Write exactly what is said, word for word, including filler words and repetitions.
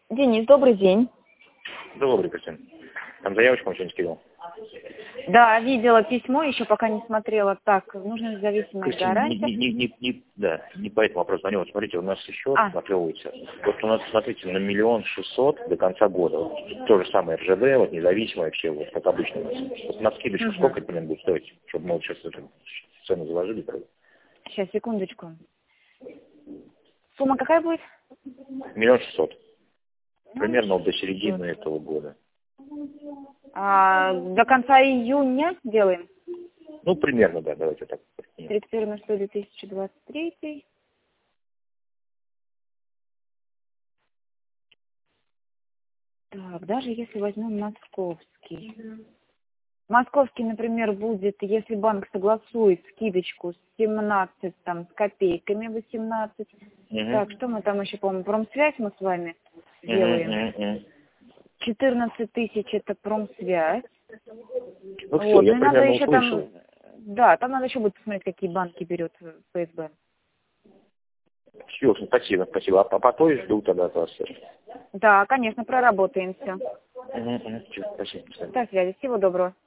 Денис, добрый день. Добрый, Кристина. Там заявочку он что-нибудь скидывал? Да, видела письмо, еще пока не смотрела. Так, нужна независимая Кристина, не, гарантия. не, не, не, да, не по этому вопросу. Вот смотрите, у нас счет А, накрывается. Вот у нас, смотрите, на миллион шестьсот до конца года. Вот, то же самое эр жэ дэ, вот независимое вообще, вот как обычно у нас. Вот на скидочку угу. сколько это примерно будет стоить, чтобы мы вот сейчас эту цену заложили? Правда? Сейчас, секундочку. Сумма какая будет? Миллион шестьсот. Ну, Примерно вот до середины этого года. А, до конца июня делаем. Ну, примерно, да, давайте так. тридцать первое шестое две тысячи двадцать третий. Так, даже если возьмем московский. Московский, например, будет, если банк согласует скидочку с семнадцать там, с копейками восемнадцать. Угу. Так, что мы там еще, по-моему, промсвязь мы с вами Угу, делаем. угу. четырнадцать тысяч это промсвязь. Ну все, Вот, я ну и надо примерно еще услышал. там, да, там надо еще будет посмотреть, какие банки берет пэ эс бэ. Все, спасибо, спасибо. А по той жду тогда от вас. Да, конечно, проработаем все. Угу, угу. Спасибо. До связи, всего доброго.